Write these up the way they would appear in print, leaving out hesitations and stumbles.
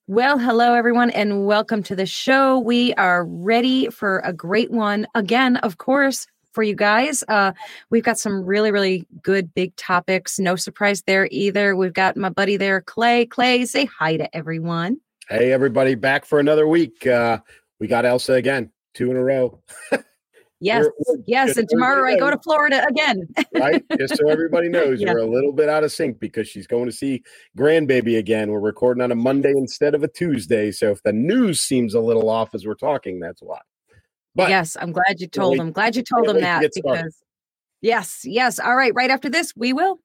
Well, hello, everyone, and welcome to the show. We are ready for a great one again, of course, for you guys. We've got some really, really good big topics. No surprise there either. We've got my buddy there, Clay. Clay, say hi to everyone. Hey, everybody, back for another week. We got Elsa again, 2 in a row. Yes, yes. And tomorrow I go to Florida again. Right? Just so everybody knows, Yeah. we're a little bit out of sync because she's going to see grandbaby again. We're recording on a Monday instead of a Tuesday. So if the news seems a little off as we're talking, that's why. But yes, I'm glad you told him. Glad you told him that because yes. All right. Right after this, we will.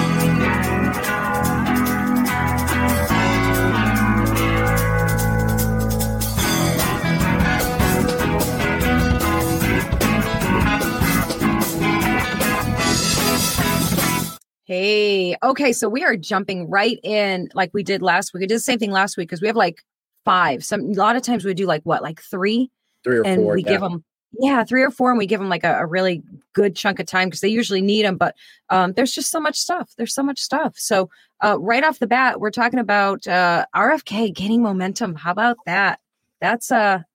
Hey, okay, so we are jumping right in like we did last week. We did the same thing last week because we have like 5. A lot of times we do like 3? 3 or 4. And we give them, 3 or 4, and we give them like a really good chunk of time because they usually need them. But there's just so much stuff. So right off the bat, we're talking about RFK gaining momentum. How about that? That's not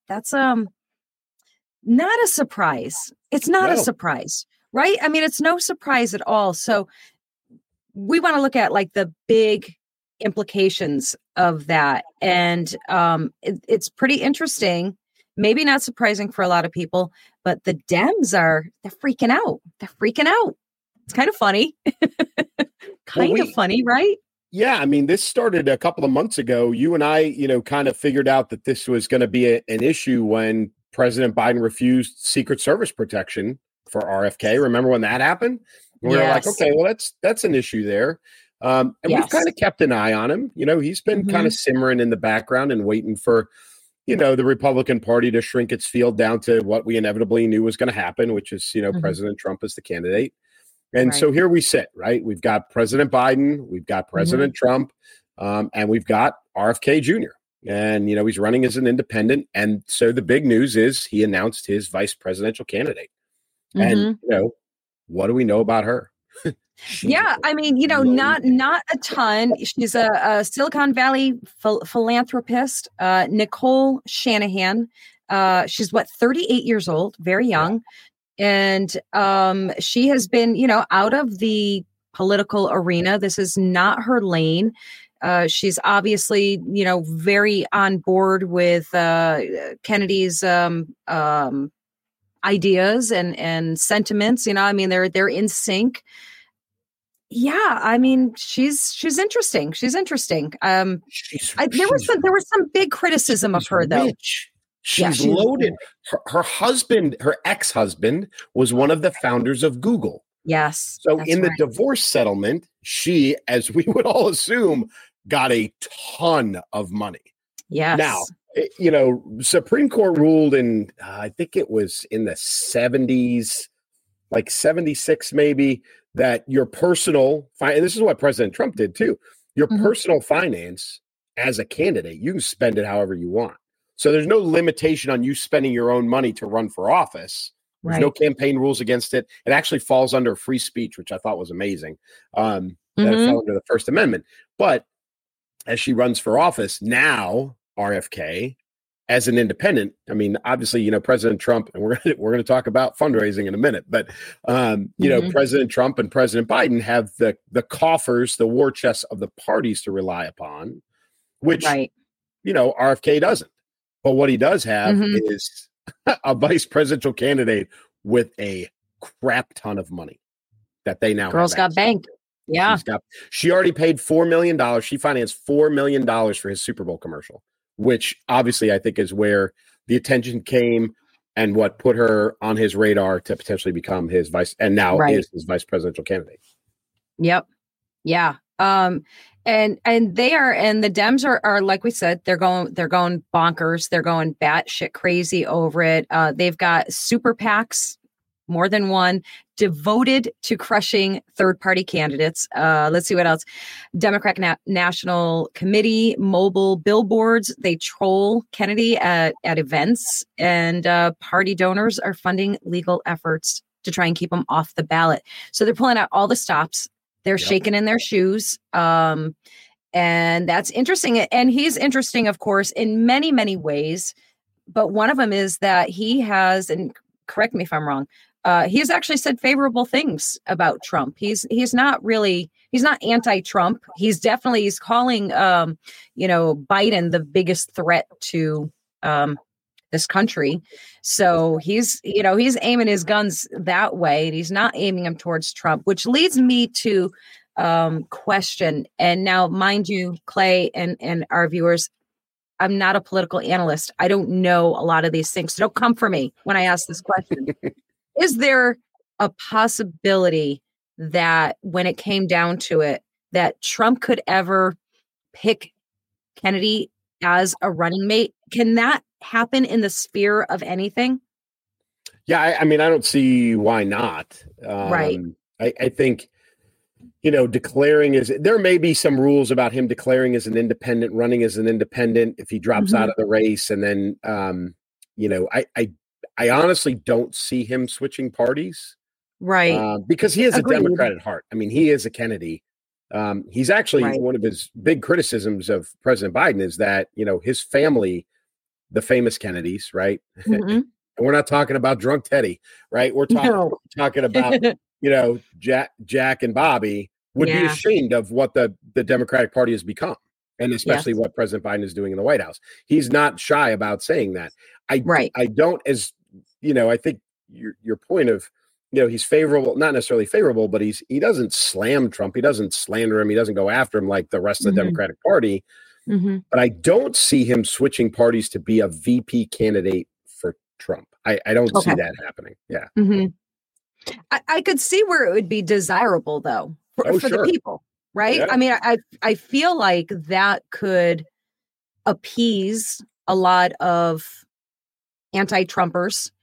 a surprise. It's not a surprise, right? I mean, it's no surprise at all. So we want to look at like the big implications of that. And it's pretty interesting, maybe not surprising for a lot of people, but the Dems they're freaking out. It's kind of funny. Funny, right? Yeah. I mean, this started a couple of months ago. You and I, kind of figured out that this was going to be an issue when President Biden refused Secret Service protection for RFK. Remember when that happened? We were like, okay, well, that's an issue there. And we've kind of kept an eye on him. He's been kind of simmering in the background and waiting for, the Republican Party to shrink its field down to what we inevitably knew was going to happen, which is, President Trump as the candidate. And so here we sit, right? We've got President Biden, we've got President Trump, and we've got RFK Jr. And, he's running as an independent. And so the big news is he announced his vice presidential candidate. And, what do we know about her? I mean, not a ton. She's a Silicon Valley philanthropist, Nicole Shanahan. She's 38 years old, very young. And she has been, out of the political arena. This is not her lane. She's obviously, very on board with Kennedy's ideas and sentiments. I mean, they're in sync. Yeah, I mean, she's interesting. There was some big criticism of her though. She's loaded. Her husband, her ex-husband, was one of the founders of Google. Yes. So in the divorce settlement, she, as we would all assume, got a ton of money. Yes. Now, Supreme Court ruled in, I think it was in the 70s, like 76 maybe, that your personal, and this is what President Trump did too, your personal finance as a candidate, you can spend it however you want. So there's no limitation on you spending your own money to run for office. There's no campaign rules against it. It actually falls under free speech, which I thought was amazing. That it fell under the First Amendment. But as she runs for office now, RFK, as an independent, I mean, obviously, President Trump, and we're going to talk about fundraising in a minute, but President Trump and President Biden have the coffers, the war chests of the parties to rely upon, which RFK doesn't. But what he does have is a vice presidential candidate with a crap ton of money that they now Girls got banked. Yeah, she already paid $4 million. She financed $4 million for his Super Bowl commercial, which obviously I think is where the attention came and what put her on his radar to potentially become his vice, and now is his vice presidential candidate. Yep. Yeah. And they are, and the Dems are like we said, they're going bonkers. They're going batshit crazy over it. They've got super PACs, more than one, devoted to crushing third-party candidates. Let's see what else. Democratic National Committee, mobile billboards. They troll Kennedy at events, and party donors are funding legal efforts to try and keep him off the ballot. So they're pulling out all the stops. They're shaking in their shoes. And that's interesting. And he's interesting, of course, in many, many ways. But one of them is that he has, and correct me if I'm wrong, he has actually said favorable things about Trump. He's not anti-Trump. He's calling Biden the biggest threat to this country. So he's aiming his guns that way, and he's not aiming them towards Trump, which leads me to question. And now, mind you, Clay and our viewers, I'm not a political analyst. I don't know a lot of these things. So don't come for me when I ask this question. Is there a possibility that when it came down to it, that Trump could ever pick Kennedy as a running mate? Can that happen in the sphere of anything? Yeah, I mean, I don't see why not. Right. I think, declaring there may be some rules about him declaring as an independent, running as an independent if he drops out of the race. And then, I honestly don't see him switching parties. Right. Because he is Agreed. a Democrat at heart. I mean, he is a Kennedy. He's actually one of his big criticisms of President Biden is that, his family, the famous Kennedys, right? Mm-hmm. And we're not talking about drunk Teddy, right? We're talking about, Jack and Bobby would be ashamed of what the Democratic Party has become, and especially what President Biden is doing in the White House. He's not shy about saying that. I don't, as I think your point of, he's favorable, not necessarily favorable, but he doesn't slam Trump. He doesn't slander him. He doesn't go after him like the rest of the Democratic Party. Mm-hmm. But I don't see him switching parties to be a VP candidate for Trump. I don't see that happening. Yeah. Mm-hmm. I could see where it would be desirable, though, for the people, right? Yeah. I mean, I feel like that could appease a lot of anti-Trumpers,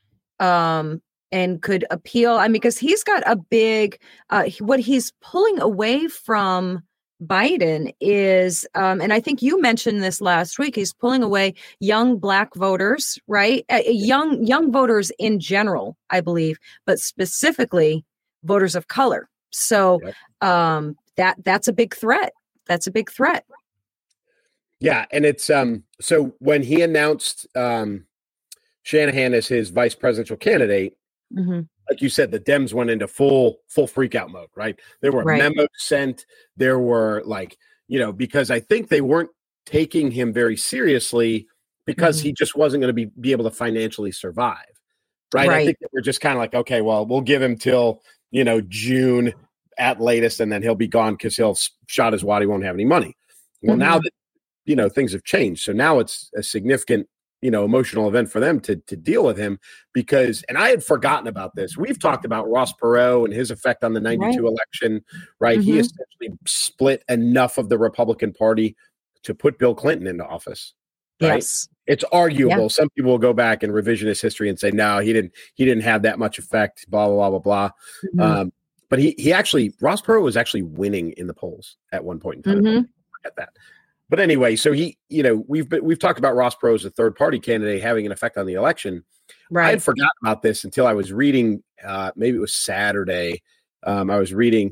and could appeal. I mean, because he's got a big, what he's pulling away from Biden is, and I think you mentioned this last week, he's pulling away young Black voters, right? Young voters in general, I believe, but specifically voters of color. So that's a big threat. That's a big threat. Yeah. And it's, so when he announced Shanahan as his vice presidential candidate, like you said, the Dems went into full freak out mode, right? There were memos sent. There were because I think they weren't taking him very seriously because he just wasn't going to be able to financially survive, right? I think they were just kind of like, okay, well, we'll give him till, June at latest, and then he'll be gone because he'll shot his wad. He won't have any money. Well, now that, things have changed. So now it's a significant emotional event for them to deal with him because, and I had forgotten about this. We've talked about Ross Perot and his effect on the 92 election, right? He essentially split enough of the Republican Party to put Bill Clinton into office. Right? Yes. It's arguable. Yeah. Some people will go back and revisionist history and say, no, he didn't have that much effect, blah, blah, blah, blah, blah. But he actually, Ross Perot was actually winning in the polls at one point in time. At that. But anyway, so we've talked about Ross Perot as a third party candidate having an effect on the election. Right. I had forgotten about this until I was reading, maybe it was Saturday. I was reading,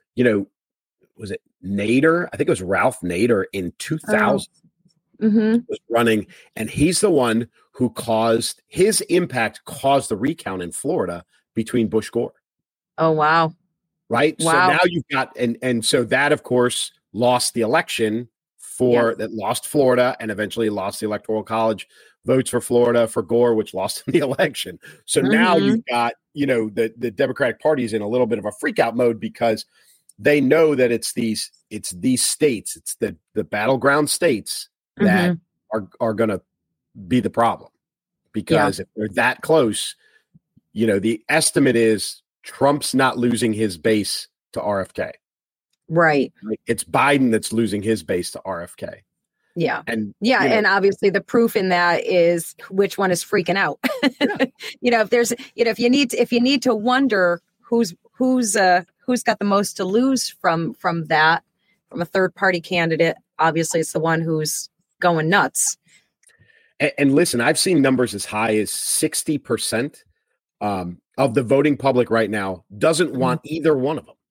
was it Nader? I think it was Ralph Nader in 2000 was running. And he's the one who caused the recount in Florida between Bush Gore. Oh, wow. Right. Wow. So now you've got, and so that of course lost the election that lost Florida and eventually lost the Electoral College votes for Florida for Gore, which lost him the election. So now you've got, the Democratic Party is in a little bit of a freak out mode because they know that it's these states, it's the battleground states that are going to be the problem because if they're that close, the estimate is Trump's not losing his base to RFK. Right. It's Biden that's losing his base to RFK. Yeah. And and obviously the proof in that is which one is freaking out. If there's if you need to wonder who's got the most to lose from a third party candidate, obviously it's the one who's going nuts. And listen, I've seen numbers as high as 60% of the voting public right now doesn't want either one of them.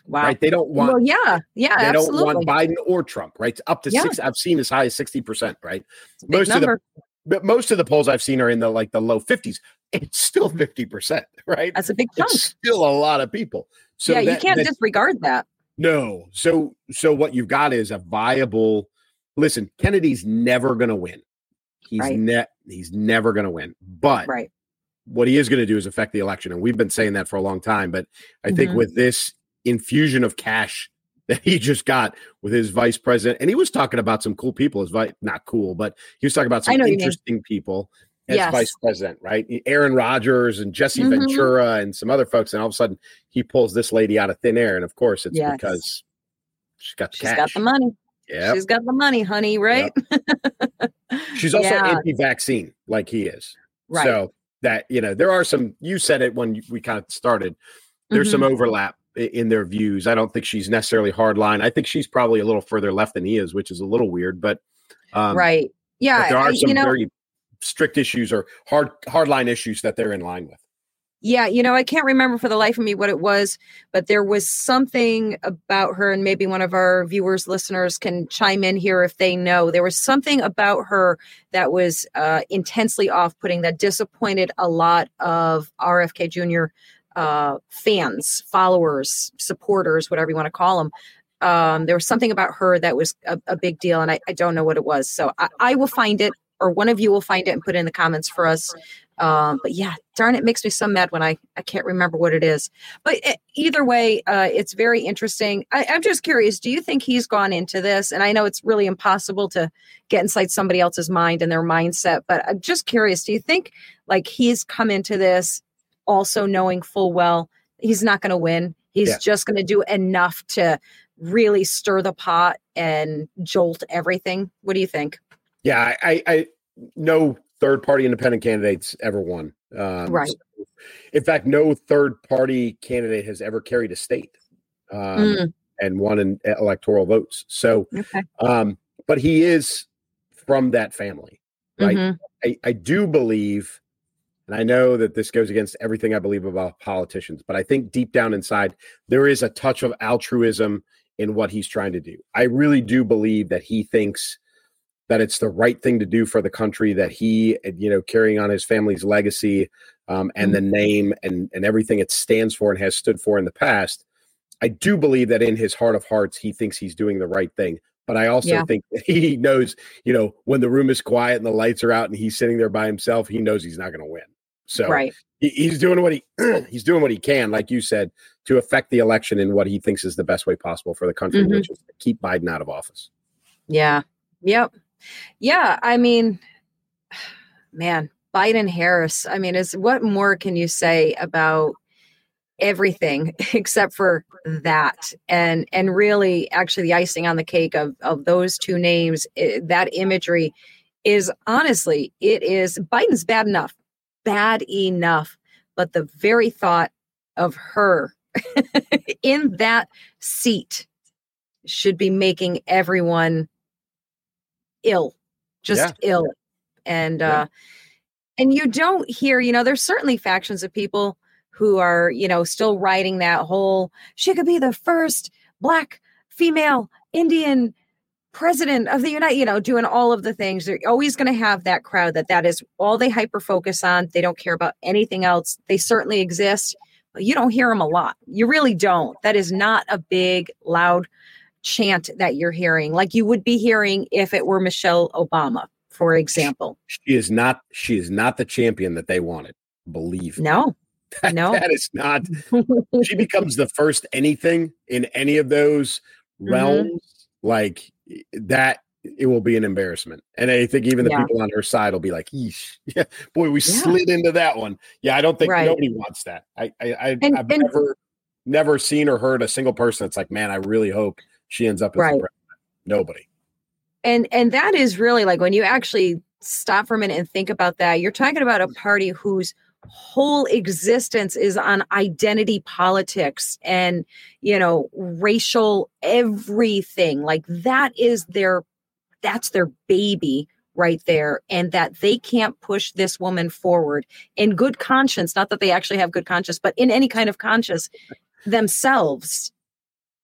Wow. Right? They don't want. Well, yeah, They absolutely. don't want Biden or Trump. Right? Up to Yeah. 6. I've seen as high as 60%. Right? It's a big number. Most of the polls I've seen are in the low 50s. It's still 50%. Right? That's a big chunk. It's still a lot of people. So you can't disregard that. No. So what you've got is a viable. Listen, Kennedy's never going to win. He's never going to win. But what he is going to do is affect the election, and we've been saying that for a long time. But I think with this infusion of cash that he just got with his vice president, and he was talking about some cool people as not cool, but he was talking about some interesting people as vice president, right? Aaron Rodgers and Jesse Ventura and some other folks, and all of a sudden he pulls this lady out of thin air, and of course it's because she's got the money. Yeah, she's got the money, honey. Right? Yep. She's also anti-vaccine, like he is. Right. So that there are some. You said it when we kind of started. There's some overlap in their views. I don't think she's necessarily hardline. I think she's probably a little further left than he is, which is a little weird. But right, yeah, but there are some very strict issues or hardline issues that they're in line with. Yeah, I can't remember for the life of me what it was, but there was something about her, and maybe one of our viewers, listeners can chime in here if they know. There was something about her that was intensely off-putting, that disappointed a lot of RFK Jr. Fans, followers, supporters, whatever you want to call them. There was something about her that was a big deal, and I don't know what it was. So I will find it, or one of you will find it and put it in the comments for us. But yeah, darn, it makes me so mad when I can't remember what it is. But either way, it's very interesting. I'm just curious, do you think he's gone into this? And I know it's really impossible to get inside somebody else's mind and their mindset, but I'm just curious, do you think like he's come into this also knowing full well he's not going to win? He's just going to do enough to really stir the pot and jolt everything. What do you think? Yeah, I no third-party independent candidates ever won. Right. So, in fact, no third-party candidate has ever carried a state and won in electoral votes. So, but he is from that family, right? I do believe, and I know that this goes against everything I believe about politicians, but I think deep down inside, there is a touch of altruism in what he's trying to do. I really do believe that he thinks that it's the right thing to do for the country, that he, carrying on his family's legacy and the name and everything it stands for and has stood for in the past. I do believe that in his heart of hearts, he thinks he's doing the right thing. But I also think that he knows, when the room is quiet and the lights are out and he's sitting there by himself, he knows he's not going to win. So he's doing what he's doing what he can, like you said, to affect the election in what he thinks is the best way possible for the country, which is to keep Biden out of office. Yeah. Yep. Yeah, I mean, man, Biden Harris. I mean, what more can you say about everything except for that? And really, actually, the icing on the cake of those two names, that imagery is honestly, it is Biden's bad enough. But the very thought of her in that seat should be making everyone ill. And you don't hear, there's certainly factions of people who are, still riding that whole, she could be the first Black female Indian president of the United, doing all of the things. They're always going to have that crowd that is all they hyper focus on. They don't care about anything else. They certainly exist, but you don't hear them a lot. You really don't. That is not a big, loud chant that you're hearing, like you would be hearing if it were Michelle Obama, for example. She is not the champion that they wanted. Believe me. No. That is not. She becomes the first anything in any of those realms, like that. It will be an embarrassment, and I think even the people on her side will be like, "Eesh, yeah, boy, we slid into that one." Yeah, I don't think nobody wants that. I've never seen or heard a single person that's like, "Man, I really hope she ends up as the president." Nobody. And that is really like when you actually stop for a minute and think about that, you're talking about a party whose whole existence is on identity politics and, racial everything. Like that's their baby right there. And that they can't push this woman forward in good conscience. Not that they actually have good conscience, but in any kind of conscience themselves.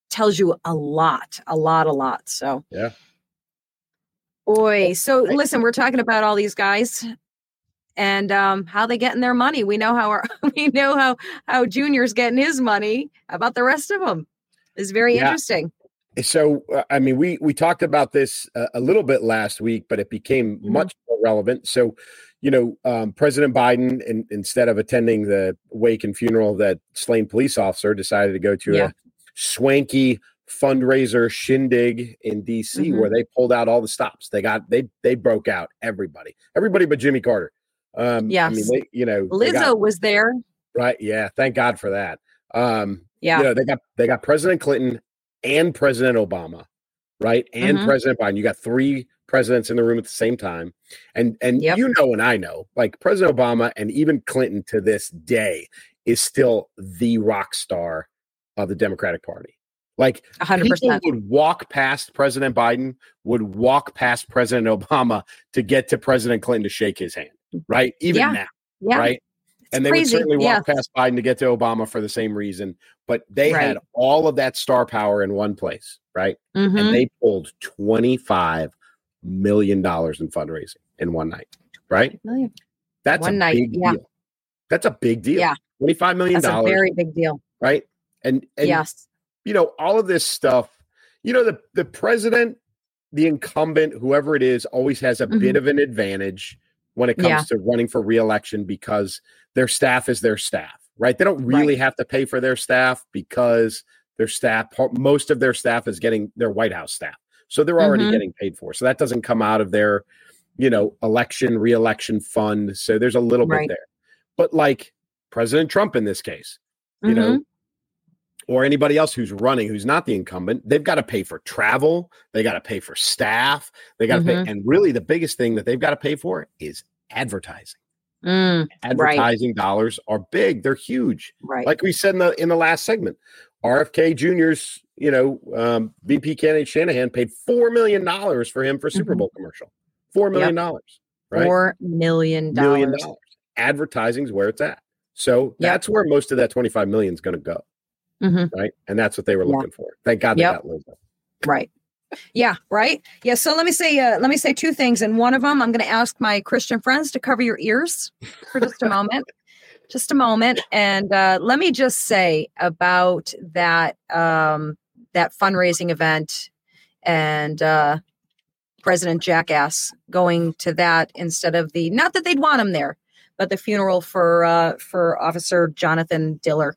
tells you a lot. So, yeah. boy. So listen, we're talking about all these guys and how they getting their money. We know how Junior's getting his money. How about the rest of them? It's very interesting. So, I mean, we talked about this a little bit last week, but it became much more relevant. So, President Biden, instead of attending the wake and funeral of that slain police officer, decided to go to a swanky fundraiser shindig in D.C. where they pulled out all the stops. They broke out everybody but Jimmy Carter. Yes. I mean, Lizzo was there. Right. Yeah. Thank God for that. They got President Clinton and President Obama, right? And President Biden. You got three presidents in the room at the same time. And and I know, like President Obama and even Clinton to this day is still the rock star of the Democratic Party. Like 100%. People would walk past President Biden, would walk past President Obama to get to President Clinton to shake his hand, right? Even now, right? And they would certainly walk past Biden to get to Obama for the same reason. But they had all of that star power in one place, right? And they pulled $25 million in fundraising in one night, right? That's a big deal. That's a big deal. Yeah. $25 million. That's a very big deal. Right? And yes. All of this stuff, the president, the incumbent, whoever it is, always has a bit of an advantage when it comes to running for re-election because their staff is their staff, right? They don't really have to pay for their staff because most of their staff is getting their White House staff. So they're already getting paid for. So that doesn't come out of their, re-election fund. So there's a little bit there. But like President Trump in this case, or anybody else who's running, who's not the incumbent, they've got to pay for travel. They got to pay for staff. They got to pay. And really the biggest thing that they've got to pay for is advertising. Advertising dollars are big. They're huge. Right. Like we said in the last segment, RFK Jr.'s, VP candidate Shanahan paid $4 million for him for Super Bowl commercial. $4 million. Right? $4 million. Advertising's where it's at. So that's where most of that 25 million is going to go. Right. And that's what they were looking for. Thank God they got Lizzo. Right. Yeah. Right. Yeah. So let me say two things. And one of them, I'm going to ask my Christian friends to cover your ears for just a moment. And let me just say about that, that fundraising event and President Jackass going to that instead of not that they'd want him there, but the funeral for Officer Jonathan Diller.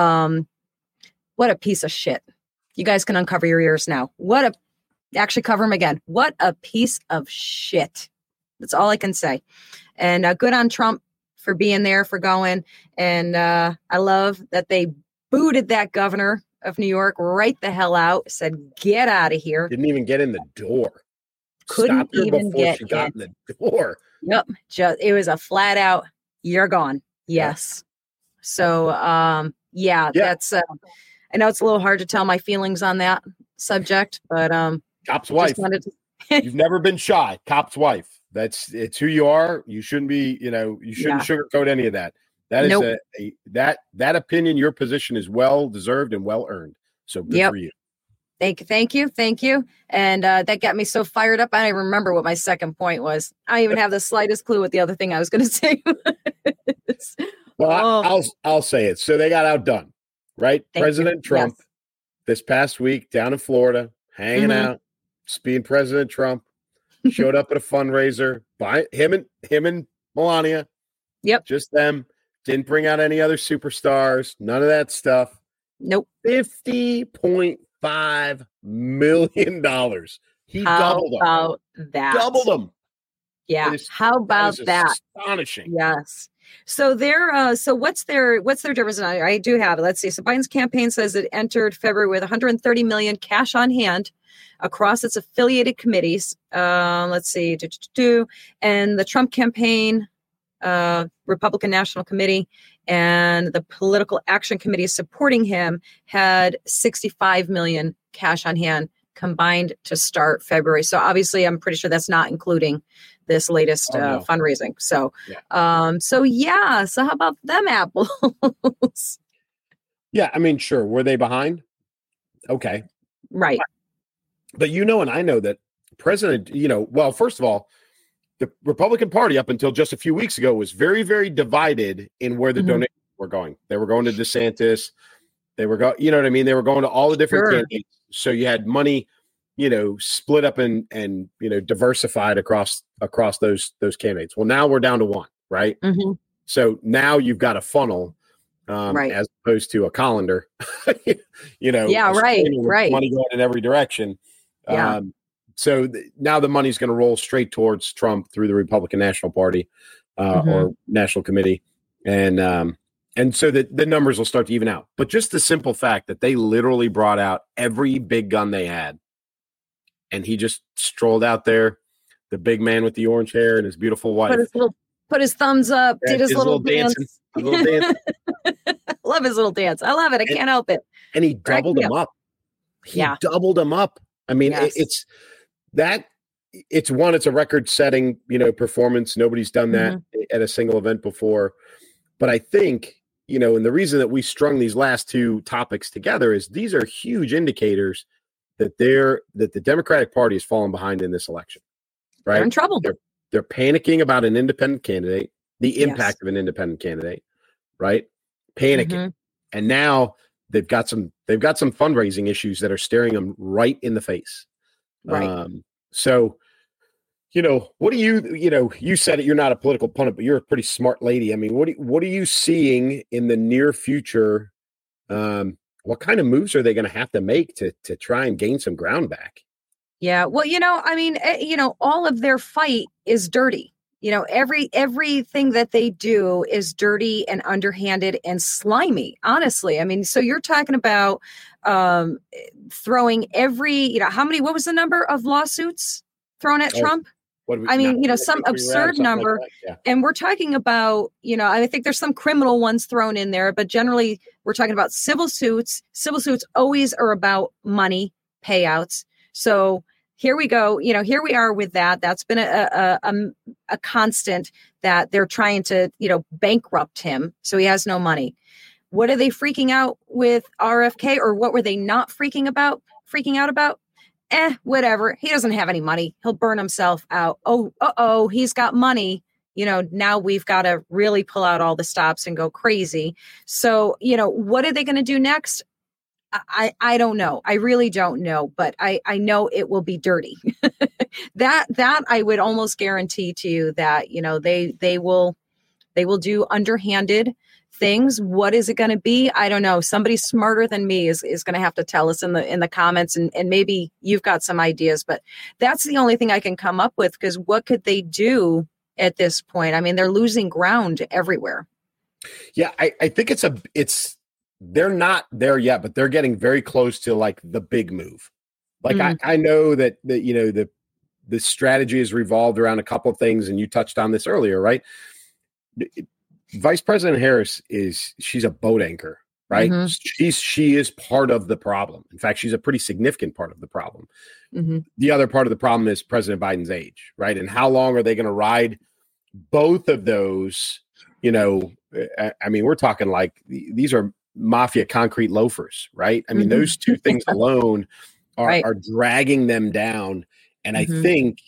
What a piece of shit. You guys can uncover your ears now. Actually cover them again. What a piece of shit. That's all I can say. And good on Trump for being there, for going. And I love that they booted that governor of New York right the hell out, said, get out of here. Didn't even get in the door. Couldn't even get in the door. Yep. It was a flat out, you're gone. Yes. So, that's, I know it's a little hard to tell my feelings on that subject, but, cop's wife. You've never been shy. Cop's wife. It's who you are. You shouldn't be, you shouldn't sugarcoat any of that. That is that opinion, your position is well deserved and well earned. So good for you. Thank you. And that got me so fired up. I don't even remember what my second point was. I don't even have the slightest clue what the other thing I was going to say was. Well, I'll say it. So they got outdone, right? President Trump this past week down in Florida, hanging out, just being President Trump, showed up at a fundraiser by him and Melania. Yep. Just them. Didn't bring out any other superstars. None of that stuff. Nope. $50.5 million. He doubled them. How about that? Doubled them. Yeah. How about that? Astonishing. Yes. So what's their difference? I do have it. Let's see. So Biden's campaign says it entered February with 130 million cash on hand across its affiliated committees. Let's see. And the Trump campaign, Republican National Committee, and the Political Action Committee supporting him had 65 million cash on hand combined to start February. So obviously, I'm pretty sure that's not including this latest fundraising. So, So how about them apples? Yeah, I mean, sure. Were they behind? Okay. Right. But and I know that President, well, first of all, the Republican Party up until just a few weeks ago was very, very divided in where the donations were going. They were going to DeSantis. They were going, you know what I mean? They were going to all the different candidates. So you had money, split up and diversified across those candidates. Well, now we're down to one, right? Mm-hmm. So now you've got a funnel as opposed to a colander, Yeah, right. Money going in every direction. Yeah. So now the money's going to roll straight towards Trump through the Republican National Party or National Committee. And so the numbers will start to even out. But just the simple fact that they literally brought out every big gun they had, and he just strolled out there, the big man with the orange hair and his beautiful wife. Put his thumbs up, did his little dance. His little dance. Love his little dance. I love it. I can't help it. And he doubled him up. He doubled him up. I mean, it's a record-setting, performance. Nobody's done that at a single event before. But I think, and the reason that we strung these last two topics together is these are huge indicators that the Democratic Party has fallen behind in this election. Right? They're in trouble. They're panicking about an independent candidate, the impact of an independent candidate, right? Panicking. And now they've got some fundraising issues that are staring them right in the face. Right. So, what do you said it, you're not a political pundit, but you're a pretty smart lady. I mean, what are you seeing in the near future? What kind of moves are they going to have to make to try and gain some ground back? Yeah. Well, all of their fight is dirty. Everything that they do is dirty and underhanded and slimy, honestly. I mean, so you're talking about throwing what was the number of lawsuits thrown at Trump? Some absurd number. Like yeah. And we're talking about, I think there's some criminal ones thrown in there, but generally we're talking about civil suits. Civil suits always are about money, payouts. So here we go. Here we are with that. That's been a constant that they're trying to, bankrupt him. So he has no money. What are they freaking out with RFK, or what were they not freaking out about? Whatever. He doesn't have any money. He'll burn himself out. He's got money. Now we've got to really pull out all the stops and go crazy. So, what are they going to do next? I don't know. I really don't know, but I know it will be dirty. that I would almost guarantee to you that, they will do underhanded things. What is it going to be? I don't know. Somebody smarter than me is going to have to tell us in the comments, and maybe you've got some ideas, but that's the only thing I can come up with, because what could they do at this point? I mean, they're losing ground everywhere. Yeah, I think they're not there yet, but they're getting very close to like the big move. Like I know that the strategy is revolved around a couple of things, and you touched on this earlier, right? Vice President Harris she's a boat anchor, right? She is part of the problem. In fact, she's a pretty significant part of the problem. The other part of the problem is President Biden's age, right? And how long are they going to ride both of those? I mean, we're talking like these are mafia concrete loafers, right? I mean, those two things alone are dragging them down. And I think,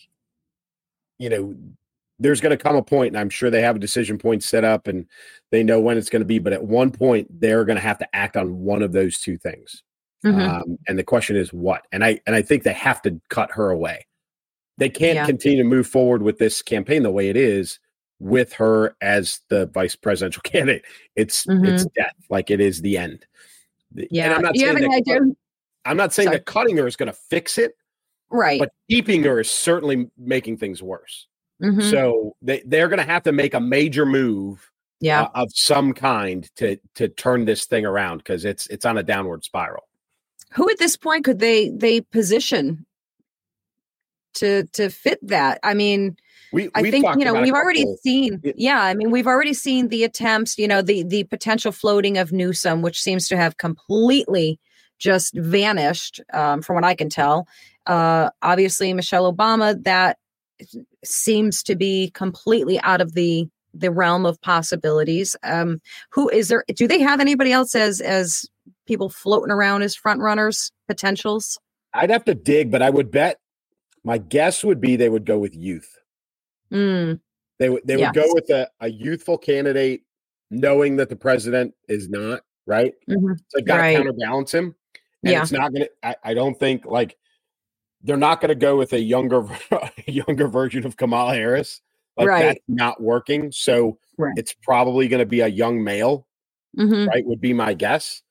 there's going to come a point, and I'm sure they have a decision point set up and they know when it's going to be, but at one point they're going to have to act on one of those two things. And the question is what? And I think they have to cut her away. They can't continue to move forward with this campaign the way it is with her as the vice presidential candidate. It's death. Like, it is the end. Yeah. And I'm not saying that cutting her is going to fix it. Right. But keeping her is certainly making things worse. So they're going to have to make a major move of some kind to turn this thing around, because it's on a downward spiral. Who at this point could they position to fit that? I mean, I think, we've already seen, we've already seen the attempts, the potential floating of Newsom, which seems to have completely just vanished, from what I can tell. Obviously, Michelle Obama, that seems to be completely out of the realm of possibilities. Who is there? Do they have anybody else as people floating around as front runners potentials? I'd have to dig, but I would bet my guess would be they would go with youth. Mm, They would yes. go with a youthful candidate, knowing that the president is not, right. Mhm. So they've got to Right. counterbalance him. And Yeah. it's not going to, I don't think like they're not going to go with a younger version of Kamala Harris. Like Right. that's not working. So Right. it's probably going to be a young male, Mhm. right? Would be my guess.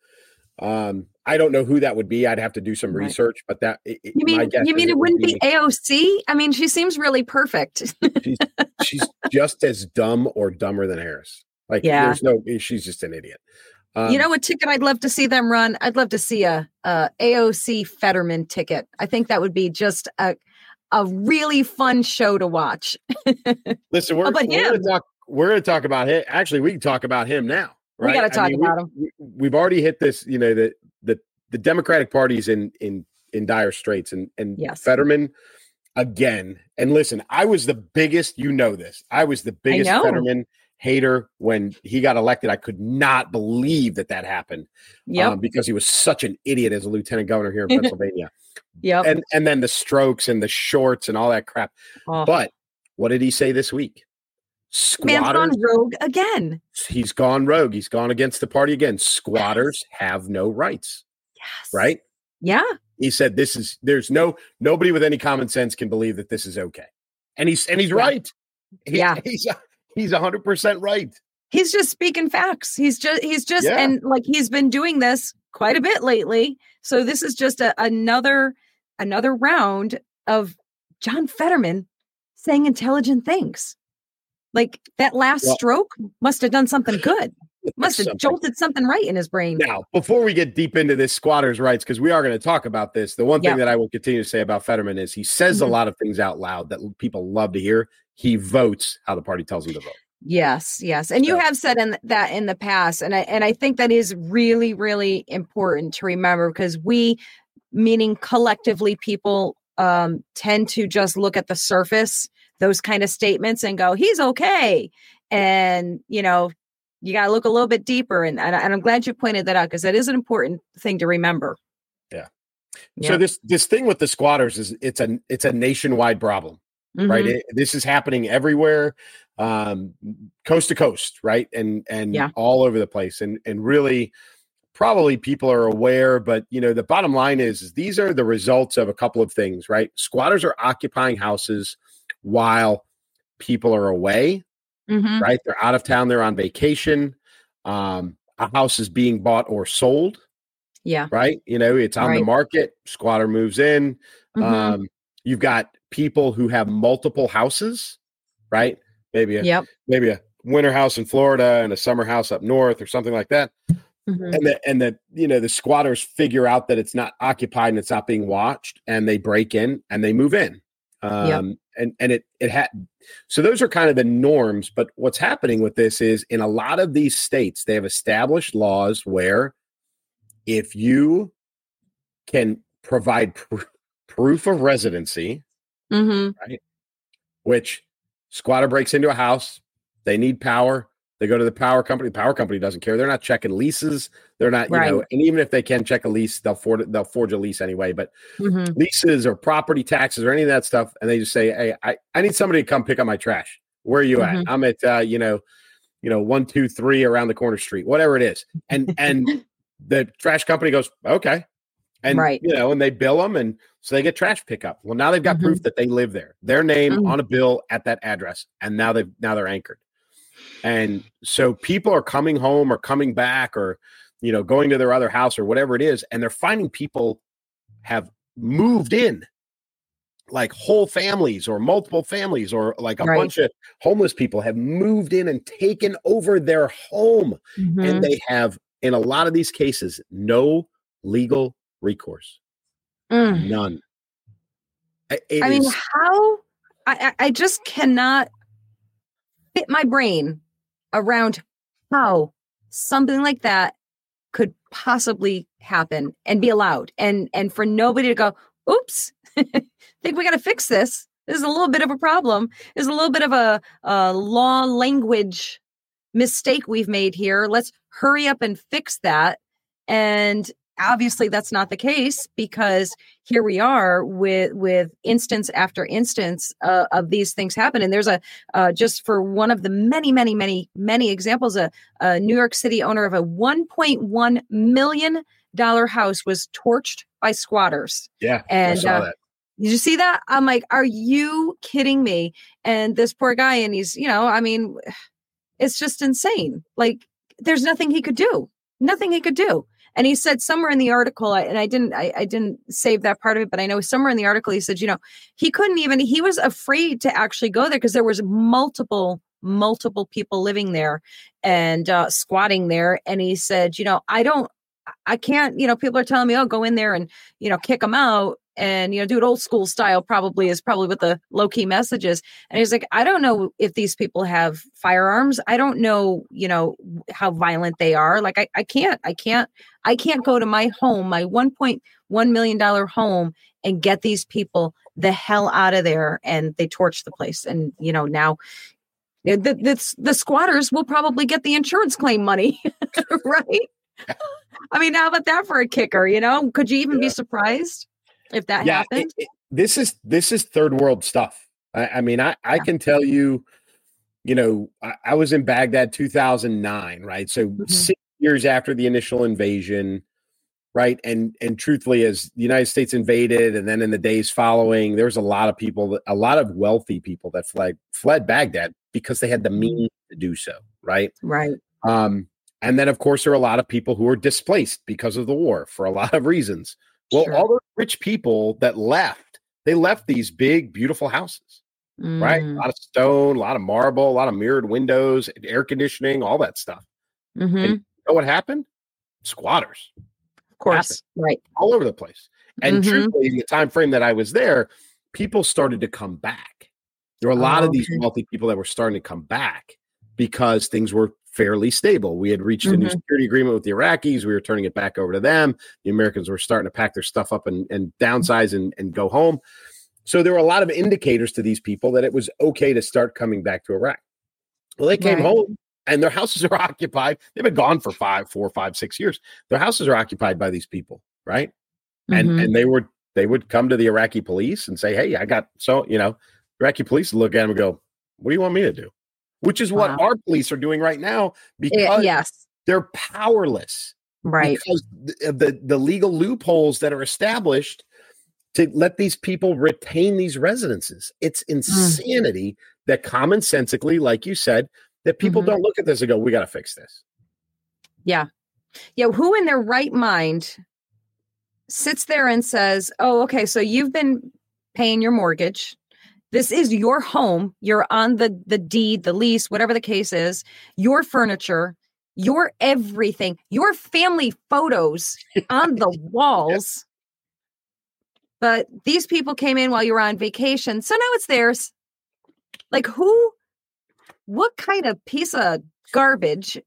I don't know who that would be. I'd have to do some Right. research, but that You my mean guess you is mean it would wouldn't be AOC? I mean, she seems really perfect. she's just as dumb or dumber than Harris. Like Yeah. she's just an idiot. You know what ticket I'd love to see them run? I'd love to see a AOC Fetterman ticket. I think that would be just a really fun show to watch. Listen, we're going to talk about him. Actually, we can talk about him now. Right? We got to talk about him. We've already hit this. You know, the Democratic Party's in dire straits, and Yes. Fetterman again. And listen, I was the biggest. You know this. I was the biggest Fetterman hater when he got elected. I could not believe that happened. Yep. Because he was such an idiot as a lieutenant governor here in Pennsylvania. Yep. And then the strokes and the shorts and all that crap. Oh. But what did he say this week? Man's gone rogue again. He's gone rogue. He's gone against the party again. Squatters have no rights. Yes. Right? Yeah. He said nobody with any common sense can believe that this is okay. And he's right. He's 100% right. He's just speaking facts. He's just and like he's been doing this quite a bit lately. So this is just another round of John Fetterman saying intelligent things. Like that last stroke must have done something good. Must have jolted something right in his brain. Now, before we get deep into this squatters' rights, because we are going to talk about this, the one thing that I will continue to say about Fetterman is he says a lot of things out loud that people love to hear. He votes how the party tells him to vote. Yes. And you have said that in the past, and I think that is really, really important to remember because we, meaning collectively, people tend to just look at the surface, those kind of statements, and go, "He's okay," and you got to look a little bit deeper. And I'm glad you pointed that out because that is an important thing to remember. Yeah. So this thing with the squatters is it's a nationwide problem. Mm-hmm. Right. This is happening everywhere, coast to coast. Right. And all over the place. And really, probably people are aware. But, the bottom line is these are the results of a couple of things. Right. Squatters are occupying houses while people are away. Mm-hmm. Right. They're out of town. They're on vacation. A house is being bought or sold. Yeah. Right. It's on the market. Squatter moves in. Mm-hmm. You've got people who have multiple houses, right? Maybe a winter house in Florida and a summer house up north or something like that. Mm-hmm. And the squatters figure out that it's not occupied and it's not being watched, and they break in and they move in. So those are kind of the norms. But what's happening with this is in a lot of these states, they have established laws where if you can provide proof of residency, right? Which squatter breaks into a house, they need power. They go to the power company. The power company doesn't care. They're not checking leases. They're not, and even if they can check a lease, they'll forge a lease anyway. But leases or property taxes or any of that stuff, and they just say, "Hey, I need somebody to come pick up my trash. Where are you at? I'm at 123 around the corner street, whatever it is." And the trash company goes, "Okay." And, and they bill them. And so they get trash pickup. Well, now they've got proof that they live there, their name on a bill at that address. And now they're anchored. And so people are coming home or coming back or, going to their other house or whatever it is. And they're finding people have moved in, like whole families or multiple families or like a bunch of homeless people have moved in and taken over their home. And they have, in a lot of these cases, no legal recourse. None. How I just cannot fit my brain around how something like that could possibly happen and be allowed and for nobody to go, oops, think we got to fix this. This is a little bit of a problem. There's a little bit of a law language mistake we've made here. Let's hurry up and fix that. And obviously that's not the case, because here we are with instance after instance of these things happen. And there's just for one of the many examples, a New York City owner of a $1.1 million house was torched by squatters. Yeah, and I saw that. Did you see that? I'm like, are you kidding me? And this poor guy, and he's, I mean, it's just insane. Like, there's nothing he could do. Nothing he could do. And he said somewhere in the article, and I didn't save that part of it, but I know somewhere in the article he said, he couldn't even, he was afraid to actually go there because there was multiple people living there and squatting there. And he said, I can't, people are telling me, oh, go in there and, kick them out and, do it old school style, probably what the low key message is. And he's like, I don't know if these people have firearms. I don't know, how violent they are. Like, I can't go to my home, my $1.1 million home, and get these people the hell out of there. And they torched the place. And, now the squatters will probably get the insurance claim money, right? I mean, how about that for a kicker? Could you even be surprised if that happened? This is third world stuff. I mean, I can tell you, I was in Baghdad 2009, right? So 6 years after the initial invasion, right? And truthfully, as the United States invaded, and then in the days following, there was a lot of wealthy people that fled Baghdad because they had the means to do so, right? Right. And then, of course, there are a lot of people who were displaced because of the war for a lot of reasons. Well, all those rich people that left, they left these big, beautiful houses, right? A lot of stone, a lot of marble, a lot of mirrored windows, air conditioning, all that stuff. And you know what happened? Squatters. Of course, right. All over the place. And truthfully, in the time frame that I was there, people started to come back. There were a lot of these wealthy people that were starting to come back because things were fairly stable. We had reached a new security agreement with the Iraqis. We were turning it back over to them. The Americans were starting to pack their stuff up and downsize and go home. So there were a lot of indicators to these people that it was okay to start coming back to Iraq. Well, they came home and their houses are occupied. They've been gone for 4, 5, 6 years. Their houses are occupied by these people, right? And they would come to the Iraqi police and say, hey, I got Iraqi police would look at them and go, what do you want me to do? Which is what our police are doing right now because they're powerless. Right. Because of the legal loopholes that are established to let these people retain these residences. It's insanity that commonsensically, like you said, that people don't look at this and go, we got to fix this. Yeah. Yeah. Who in their right mind sits there and says, oh, okay, so you've been paying your mortgage. This is your home. You're on the deed, the lease, whatever the case is, your furniture, your everything, your family photos on the walls. But these people came in while you were on vacation. So now it's theirs. Like what kind of piece of garbage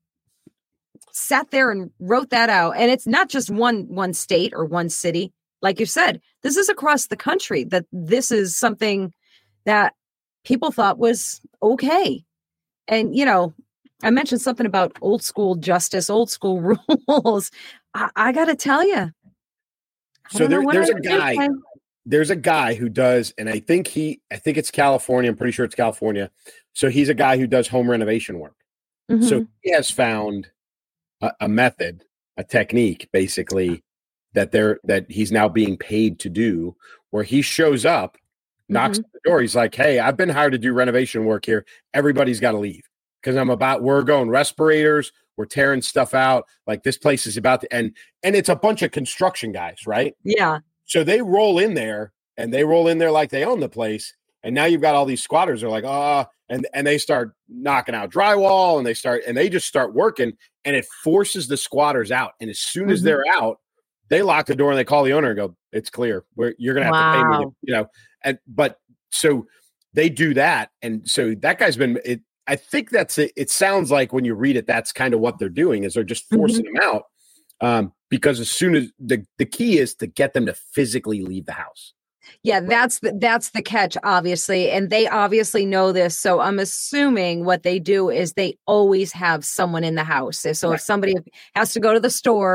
sat there and wrote that out? And it's not just one state or one city. Like you said, this is across the country, that this is something that people thought was okay. And, I mentioned something about old school justice, old school rules. I got to tell you. So there's a guy who does, and I think it's California. I'm pretty sure it's California. So he's a guy who does home renovation work. So he has found a method, a technique, basically, that he's now being paid to do, where he shows up, knocks at the door. He's like, hey, I've been hired to do renovation work here. Everybody's got to leave because we're going respirators. We're tearing stuff out. Like, this place is about to end. And it's a bunch of construction guys, right? Yeah. So they roll in there like they own the place. And now you've got all these squatters who are like, and they start knocking out drywall and they just start working, and it forces the squatters out. And as soon as they're out, they lock the door and they call the owner and go, it's clear. You're going to have to pay me, but so they do that. And so that guy's been, I think that's it. It sounds like when you read it, that's kind of what they're doing, is they're just forcing them out. Because as soon as the key is to get them to physically leave the house. Yeah, that's the catch, obviously. And they obviously know this. So I'm assuming what they do is they always have someone in the house. So if somebody has to go to the store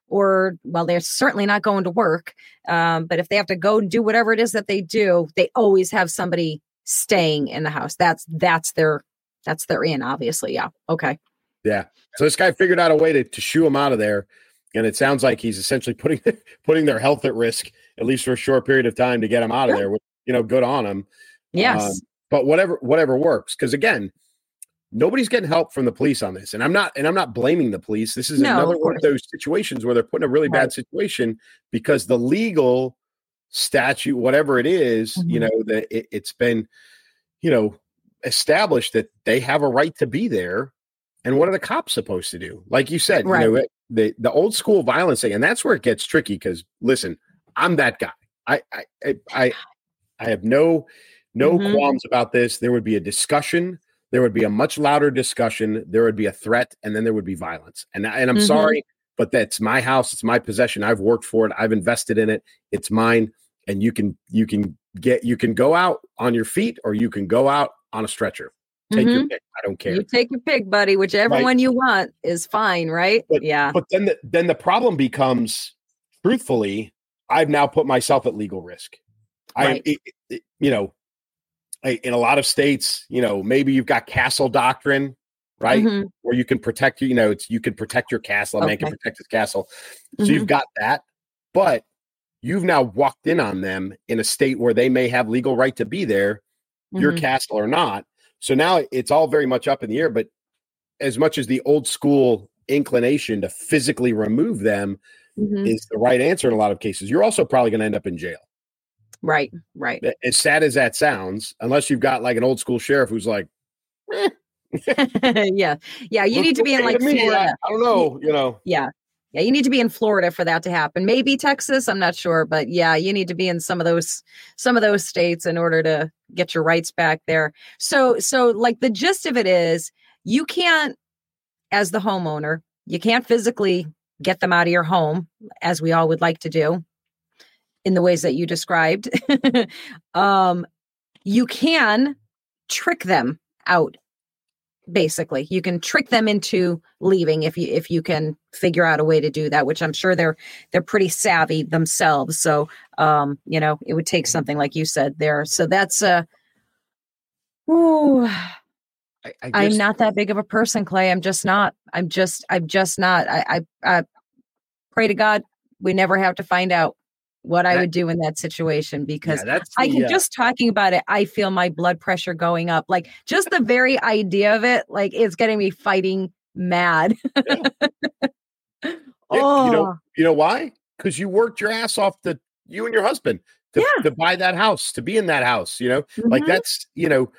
or, well, they're certainly not going to work. But if they have to go do whatever it is that they do, they always have somebody staying in the house. That's their in, obviously. Yeah. Okay. Yeah. So this guy figured out a way to shoo him out of there. And it sounds like he's essentially putting their health at risk, at least for a short period of time, to get them out of there. Good on him. Yes. But whatever works. Because again, nobody's getting help from the police on this. And I'm not blaming the police. This is another one of those situations where they're put in a really bad situation because the legal statute, whatever it is, it's been, established that they have a right to be there. And what are the cops supposed to do? Like you said, the old school violence thing, and that's where it gets tricky. Because listen, I'm that guy. I have no qualms about this. There would be a discussion. There would be a much louder discussion. There would be a threat, and then there would be violence. And I'm sorry, but that's my house. It's my possession. I've worked for it. I've invested in it. It's mine. And you can go out on your feet, or you can go out on a stretcher. Take your pick. I don't care. You take your pick, buddy. Whichever one you want is fine, right? Yeah. But then the problem becomes, truthfully, I've now put myself at legal risk. Right. In a lot of states, maybe you've got castle doctrine, right? Where you can protect you can protect your castle. A man can protect his castle. So you've got that, but you've now walked in on them in a state where they may have legal right to be there, your castle or not. So now it's all very much up in the air, but as much as the old school inclination to physically remove them is the right answer in a lot of cases, you're also probably going to end up in jail. Right. As sad as that sounds, unless you've got like an old school sheriff who's like, yeah. You need to be in like Florida. I don't know, Yeah. Yeah, you need to be in Florida for that to happen. Maybe Texas, I'm not sure, but yeah, you need to be in some of those states in order to get your rights back there. So like the gist of it is, you can't, as the homeowner, you can't physically get them out of your home, as we all would like to do in the ways that you described. You can trick them out. Basically, you can trick them into leaving if you can figure out a way to do that, which I'm sure they're pretty savvy themselves. So, it would take something like you said there. So that's I'm not that big of a person, Clay. I'm just not. I'm just not. I pray to God we never have to find out what I would do in that situation, because just talking about it, I feel my blood pressure going up. Like just the very idea of it, like it's getting me fighting mad. You know why? Because you worked your ass off you and your husband to buy that house, to be in that house, like that's, you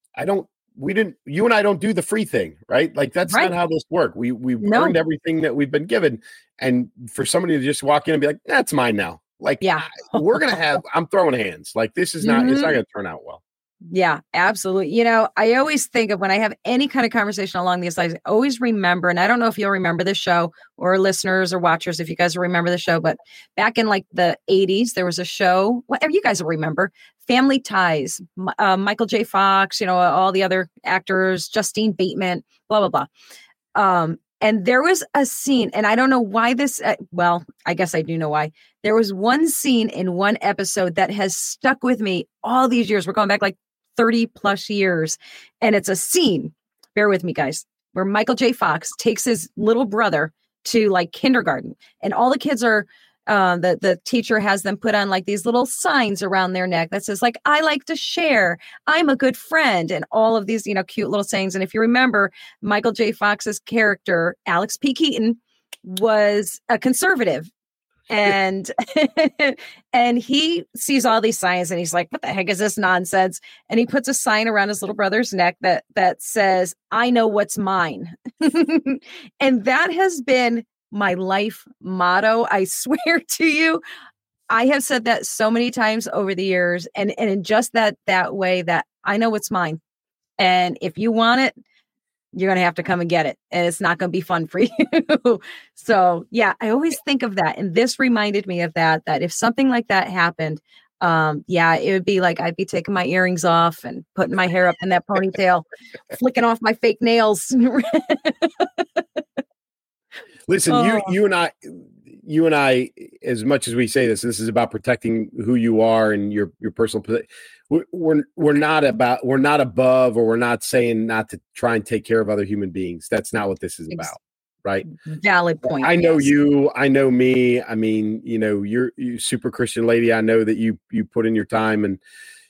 and I don't do the free thing, right? Like that's not how this works. We've earned everything that we've been given. And for somebody to just walk in and be like, that's mine now. Like, I'm throwing hands. Like, this is not, it's not going to turn out well. Yeah, absolutely. I always think of when I have any kind of conversation along these lines, I always remember, and I don't know if you'll remember this show, or listeners or watchers, if you guys remember the show, but back in like the 80s, there was a show, whatever you guys will remember, Family Ties, Michael J. Fox, all the other actors, Justine Bateman, blah, blah, blah. And there was a scene, and I don't know why this, I guess I do know why. There was one scene in one episode that has stuck with me all these years. We're going back like 30 plus years. And it's a scene, bear with me, guys, where Michael J. Fox takes his little brother to like kindergarten, and all the kids are, the teacher has them put on like these little signs around their neck that says like, I like to share, I'm a good friend, and all of these, cute little sayings. And if you remember, Michael J. Fox's character, Alex P. Keaton, was a conservative. And and he sees all these signs and he's like, what the heck is this nonsense? And he puts a sign around his little brother's neck that says, I know what's mine. And that has been my life motto. I swear to you, I have said that so many times over the years, and in just that way, that I know what's mine. And if you want it, you're going to have to come and get it. And it's not going to be fun for you. So yeah, I always think of that. And this reminded me of that if something like that happened, it would be like, I'd be taking my earrings off and putting my hair up in that ponytail, flicking off my fake nails. Listen, you and I, you and I, as much as we say this is about protecting who you are and your personal. We're not above, or we're not saying not to try and take care of other human beings. That's not what this is about, right? Valid point. I know you. I know me. I mean, you're super Christian lady. I know that you put in your time and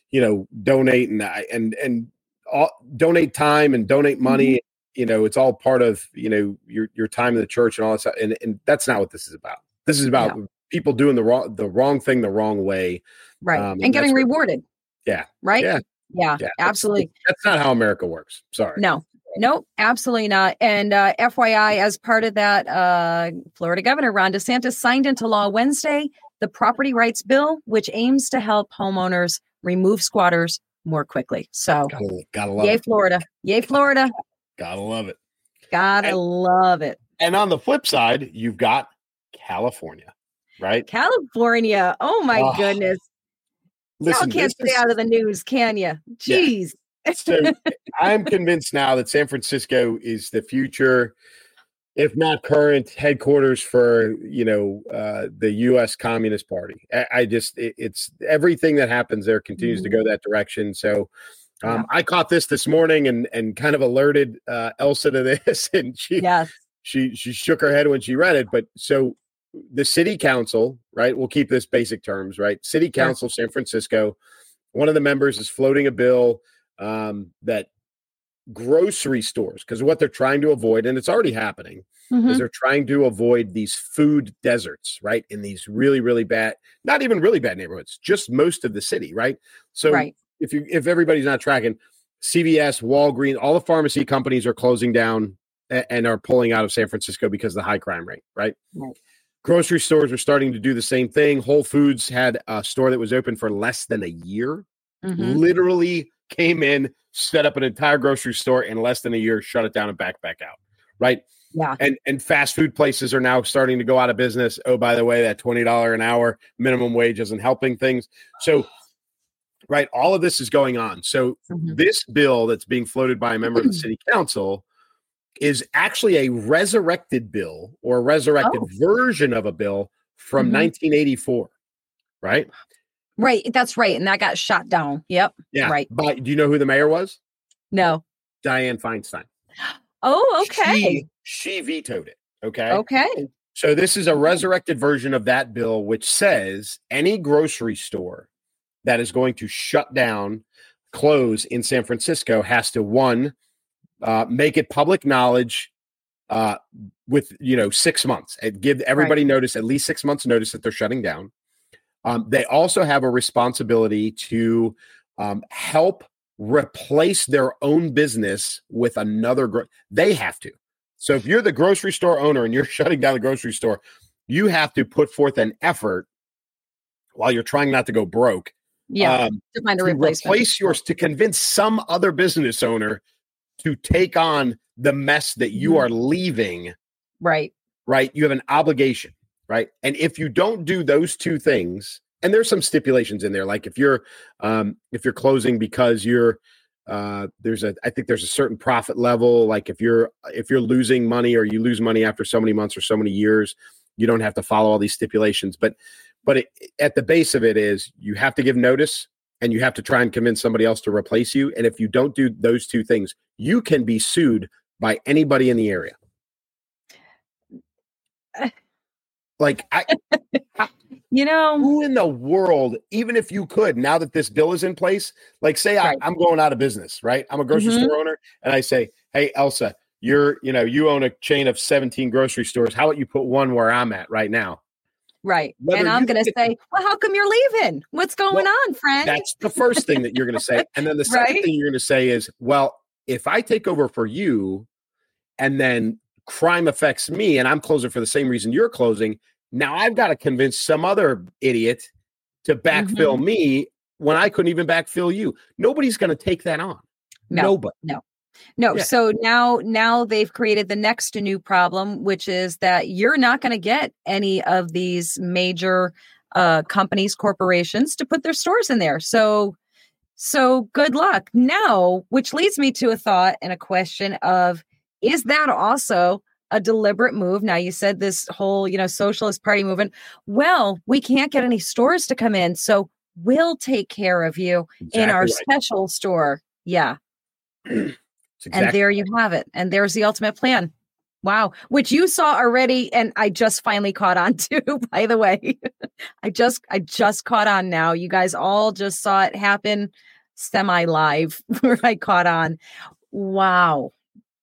donate and donate time and donate money. It's all part of your time in the church and all that stuff. And that's not what this is about. This is about people doing the wrong thing the wrong way, right? And getting rewarded. Yeah. Right. Yeah. Absolutely. That's not how America works. Sorry. No, absolutely not. And FYI, as part of that, Florida Governor Ron DeSantis signed into law Wednesday the property rights bill, which aims to help homeowners remove squatters more quickly. So gotta love yay, it. Florida. Yay, Florida. Gotta love it. Love it. And on the flip side, you've got California, right? California. Oh, my goodness. Y'all can't stay out of the news, can you? Jeez. Yeah. So I'm convinced now that San Francisco is the future, if not current, headquarters for the U.S. Communist Party. It's everything that happens there continues to go that direction. So I caught this morning and kind of alerted Elsa to this, and she shook her head when she read it. But so the city council, right? We'll keep this basic terms, right? City council, San Francisco. One of the members is floating a bill that grocery stores, because what they're trying to avoid, and it's already happening, is they're trying to avoid these food deserts, right? In these really, really bad, not even really bad neighborhoods, just most of the city, right? So if everybody's not tracking, CVS, Walgreens, all the pharmacy companies are closing down and are pulling out of San Francisco because of the high crime rate, right? Grocery stores are starting to do the same thing. Whole Foods had a store that was open for less than a year, literally came in, set up an entire grocery store in less than a year, shut it down and back out, right? Yeah. And fast food places are now starting to go out of business. Oh, by the way, that $20 an hour minimum wage isn't helping things. So, right, all of this is going on. So this bill that's being floated by a member of the city council is actually a resurrected bill, or a resurrected version of a bill from 1984, right? Right. That's right. And that got shot down. Yep. Yeah. Right. But do you know who the mayor was? No. Dianne Feinstein. Oh, okay. She vetoed it. Okay. Okay. So this is a resurrected version of that bill, which says any grocery store that is going to shut down, close in San Francisco has to, one, make it public knowledge with 6 months and give everybody notice, at least 6 months notice that they're shutting down. They also have a responsibility to help replace their own business with another. They have to. So if you're the grocery store owner and you're shutting down the grocery store, you have to put forth an effort while you're trying not to go broke. Yeah, to find a replacement. Replace yours, to convince some other business owner to take on the mess that you are leaving. Right. Right. You have an obligation. Right. And if you don't do those two things, and there's some stipulations in there, like if you're closing because I think there's a certain profit level. Like if you're losing money, or you lose money after so many months or so many years, you don't have to follow all these stipulations. But at the base of it is you have to give notice, and you have to try and convince somebody else to replace you. And if you don't do those two things, you can be sued by anybody in the area. Like, who in the world, even if you could, now that this bill is in place, like say I'm going out of business, right? I'm a grocery store owner, and I say, hey, Elsa, you own a chain of 17 grocery stores. How about you put one where I'm at right now? Right. And I'm going to say, well, how come you're leaving? What's going on, friend? That's the first thing that you're going to say. And then the second thing you're going to say is, well, if I take over for you and then crime affects me and I'm closing for the same reason you're closing, now I've got to convince some other idiot to backfill me when I couldn't even backfill you. Nobody's going to take that on. Nobody. No. Yeah. So now they've created the next new problem, which is that you're not going to get any of these major companies, corporations to put their stores in there. So good luck now, which leads me to a thought and a question of, is that also a deliberate move. Now you said this whole, socialist party movement. Well, we can't get any stores to come in, so we'll take care of you in our special store. Yeah. And there you have it. And there's the ultimate plan. Wow. Which you saw already. And I just finally caught on to, by the way. I just caught on now. You guys all just saw it happen semi-live where I caught on. Wow.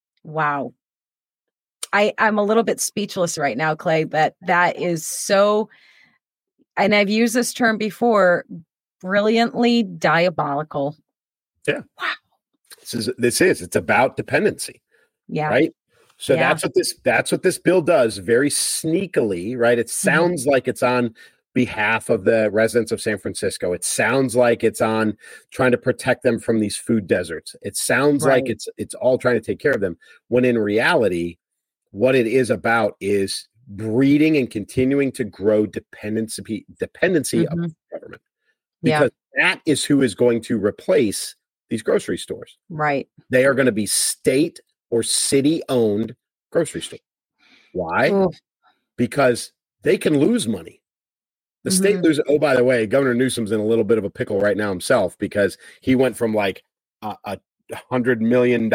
I'm a little bit speechless right now, Clay, that is so, and I've used this term before, brilliantly diabolical. Yeah. Wow. It's about dependency. Yeah. Right. So that's what this bill does very sneakily, right? It sounds like it's on behalf of the residents of San Francisco. It sounds like it's on trying to protect them from these food deserts. It sounds like it's all trying to take care of them, when in reality, what it is about is breeding and continuing to grow dependency of government. Because that is who is going to replace these grocery stores. Right. They are going to be state or city-owned grocery store. Why? Ooh. Because they can lose money. The state loses. Oh, by the way, Governor Newsom's in a little bit of a pickle right now himself, because he went from like a $100 million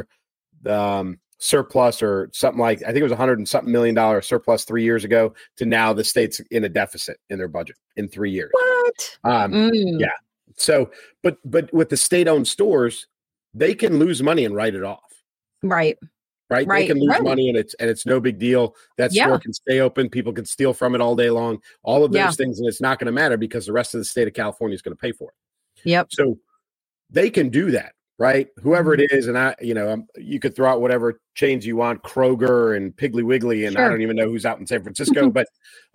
surplus or something like, I think it was $100 and something million surplus 3 years ago, to now the state's in a deficit in their budget in 3 years. What? Yeah. So, but with the state-owned stores, they can lose money and write it off. Right. They can lose money and it's no big deal. That store can stay open. People can steal from it all day long. All of those things, and it's not going to matter because the rest of the state of California is going to pay for it. Yep. So they can do that, right? Whoever it is, and you could throw out whatever chains you want, Kroger and Piggly Wiggly, and I don't even know who's out in San Francisco, but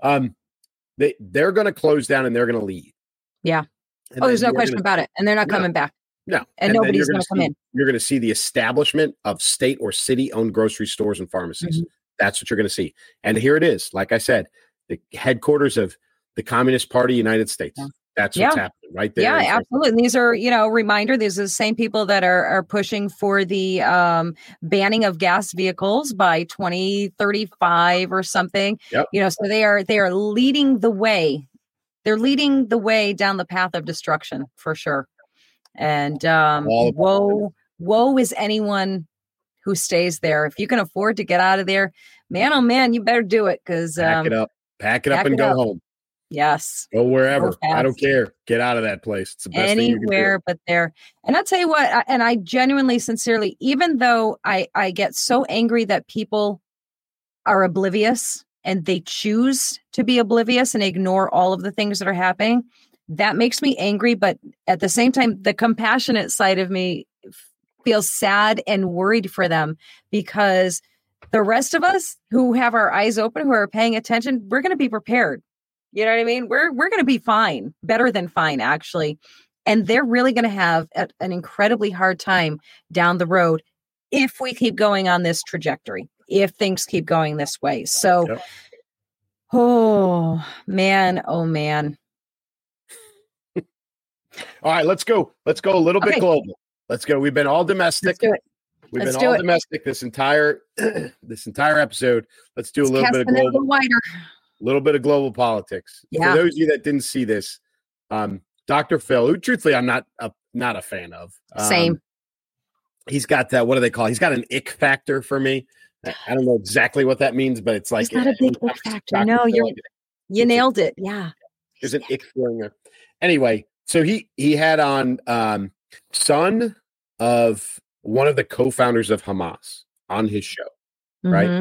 they're going to close down and they're going to leave. Yeah. And there's no question about it. And they're not coming back. No. And nobody's going to come in. You're going to see the establishment of state or city-owned grocery stores and pharmacies. That's what you're going to see. And here it is. Like I said, the headquarters of the Communist Party United States. Yeah. That's what's happening right there. Yeah, absolutely. And these are, reminder, these are the same people that are pushing for the banning of gas vehicles by 2035 or something. Yep. So they are leading the way. They're leading the way down the path of destruction for sure. And woe is anyone who stays there. If you can afford to get out of there, man, oh man, you better do it, because pack it up and go home. Yes, go wherever. I don't care. Get out of that place. It's the best thing you can do. Anywhere but there. And I'll tell you what, and I genuinely, sincerely, even though I get so angry that people are oblivious and they choose to be oblivious and ignore all of the things that are happening, that makes me angry. But at the same time, the compassionate side of me feels sad and worried for them, because the rest of us who have our eyes open, who are paying attention, we're going to be prepared. You know what I mean? We're going to be fine, better than fine, actually. And they're really going to have an incredibly hard time down the road if we keep going on this trajectory, if things keep going this way. So, oh man. All right, let's go a little bit global. Let's go. We've been all domestic. Let's do it. We've been all domestic this entire episode. Let's do a little bit of global. Little bit of global politics. Yeah. For those of you that didn't see this, Dr. Phil, who truthfully I'm not a fan of. Same. He's got that. What do they call? He's got an ick factor for me. I don't know exactly what that means, but it's like it's not a big ick factor. No, you nailed it. Yeah. There's an ick feeling there. Anyway, so he had on son of one of the co-founders of Hamas on his show, right?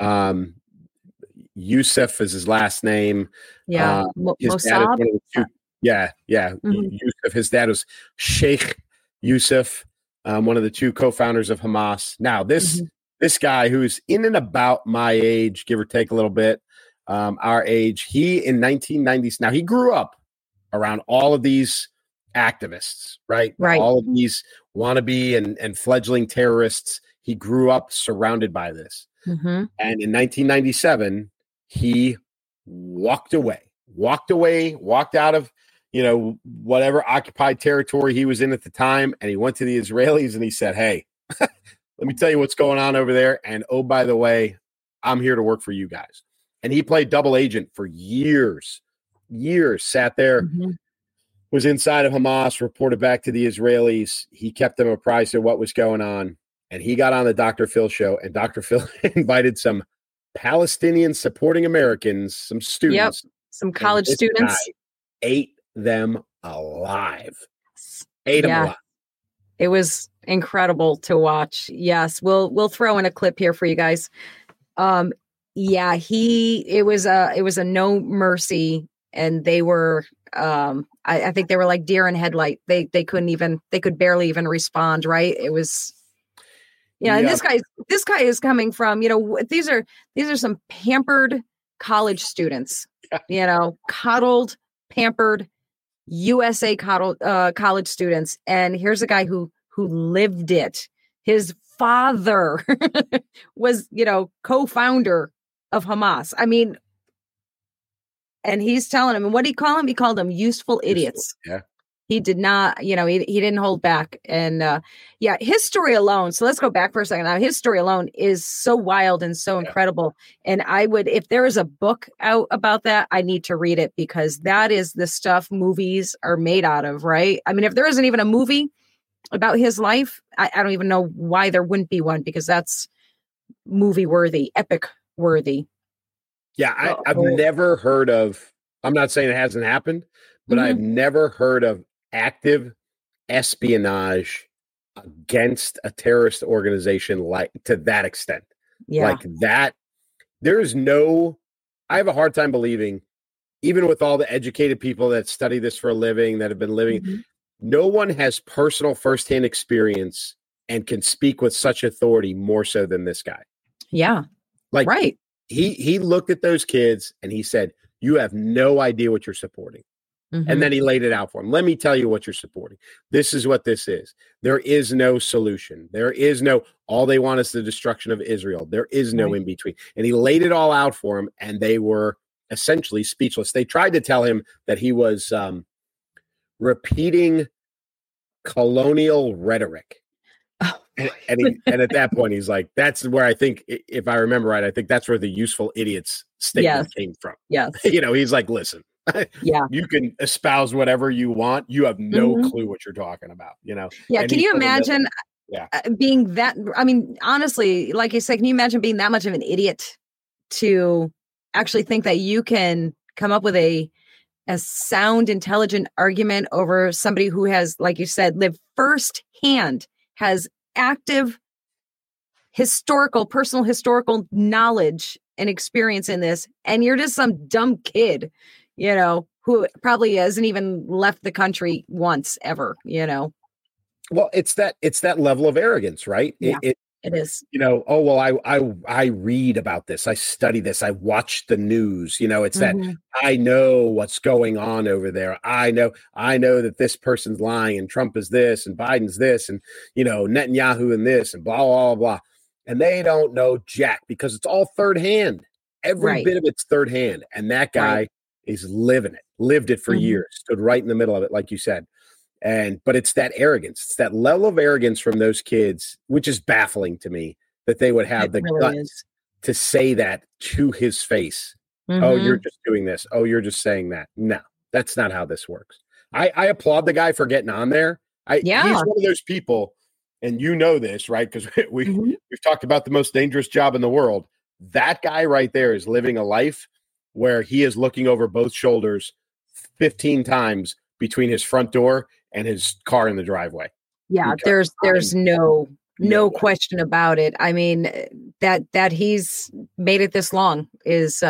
Yusuf is his last name. Yeah. His dad is one of the two. Yeah. Yusuf. His dad was Sheikh Yusuf, one of the two co-founders of Hamas. Now, this guy who's in and about my age, give or take a little bit, our age, he in 1990s. Now, he grew up around all of these activists, right? All of these wannabe and fledgling terrorists. He grew up surrounded by this. And in 1997, he walked out of, whatever occupied territory he was in at the time. And he went to the Israelis and he said, hey, let me tell you what's going on over there. And oh, by the way, I'm here to work for you guys. And he played double agent for years, sat there, was inside of Hamas, reported back to the Israelis. He kept them apprised of what was going on. And he got on the Dr. Phil show, and Dr. Phil invited some Palestinian supporting Americans, some students. Yep. Some college students. Ate them alive. Ate them alive. It was incredible to watch. Yes. We'll throw in a clip here for you guys. It was a no mercy, and they were I think they were like deer in headlight. They could barely even respond. Right. It was, and this guy is coming from, these are some pampered college students, coddled, pampered USA college students. And here's a guy who lived it. His father was, co-founder of Hamas. I mean, and he's telling him, and what did he call him? He called them useful idiots. Yeah. He did not, he didn't hold back. And his story alone. So let's go back for a second. Now, his story alone is so wild and so incredible. And I would, if there is a book out about that, I need to read it, because that is the stuff movies are made out of, right? I mean, if there isn't even a movie about his life, I don't even know why there wouldn't be one, because that's movie worthy, epic worthy. Yeah, I've never heard of, I'm not saying it hasn't happened, but I've never heard of active espionage against a terrorist organization like to that extent. Yeah. Like that, I have a hard time believing, even with all the educated people that study this for a living, that have been living, no one has personal firsthand experience and can speak with such authority more so than this guy. Yeah. Like, right. He looked at those kids and he said, you have no idea what you're supporting. And then he laid it out for them. Let me tell you what you're supporting. This is what this is. There is no solution. There is no, all they want is the destruction of Israel. There is no in between. And he laid it all out for them, and they were essentially speechless. They tried to tell him that he was repeating colonial rhetoric. And at that point, he's like, that's where I think, if I remember right, I think that's where the useful idiots statement came from. Yes. He's like, listen, you can espouse whatever you want. You have no clue what you're talking about, Yeah. And can you imagine being that? I mean, honestly, like you said, can you imagine being that much of an idiot to actually think that you can come up with a sound, intelligent argument over somebody who has, like you said, lived firsthand, has active personal historical knowledge and experience in this, and you're just some dumb kid, who probably hasn't even left the country once ever, Well, it's that level of arrogance, right? Yeah, it is. Oh, well, I read about this. I study this. I watch the news. It's that I know what's going on over there. I know that this person's lying, and Trump is this, and Biden's this, and, Netanyahu and this, and blah, blah, blah. And they don't know jack, because it's all third hand. Every bit of it's third hand. And that guy is living it, lived it for years, stood right in the middle of it, like you said. But it's that arrogance. It's that level of arrogance from those kids, which is baffling to me, that they would have the guts to say that to his face. Oh, you're just doing this. Oh, you're just saying that. No, that's not how this works. I applaud the guy for getting on there. He's one of those people, and this, right? Because we've talked about the most dangerous job in the world. That guy right there is living a life where he is looking over both shoulders 15 times between his front door and his car in the driveway. Yeah, there's no question about it. I mean, that he's made it this long is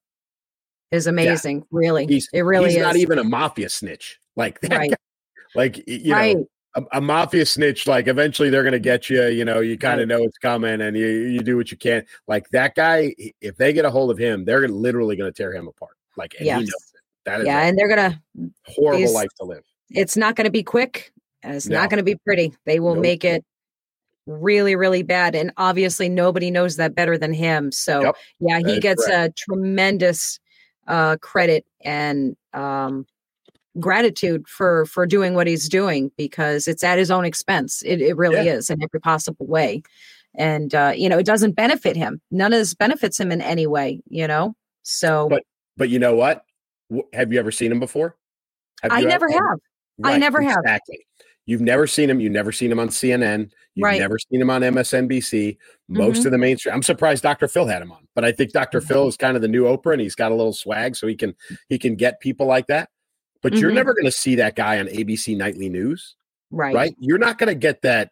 amazing. Really, he's not even a mafia snitch like that. Right. Like a mafia snitch. Like eventually they're going to get you. You kind of know it's coming, and you do what you can. Like that guy, if they get a hold of him, they're literally going to tear him apart. Like, and he knows it. That is and they're gonna horrible life to live. It's not going to be quick. And it's not going to be pretty. They will make it really, really bad. And obviously nobody knows that better than him. So he gets a tremendous credit and gratitude for doing what he's doing, because it's at his own expense. It really is, in every possible way. it doesn't benefit him. None of this benefits him in any way, So, but you know what? Have you ever seen him before? I never have. Right, I never have. Exactly. You've never seen him. You've never seen him on CNN. You've Right. never seen him on MSNBC. Most of the mainstream. I'm surprised Dr. Phil had him on, but I think Dr. Phil is kind of the new Oprah, and he's got a little swag, so he can get people like that. But you're never going to see that guy on ABC Nightly News, right? You're not going to get that,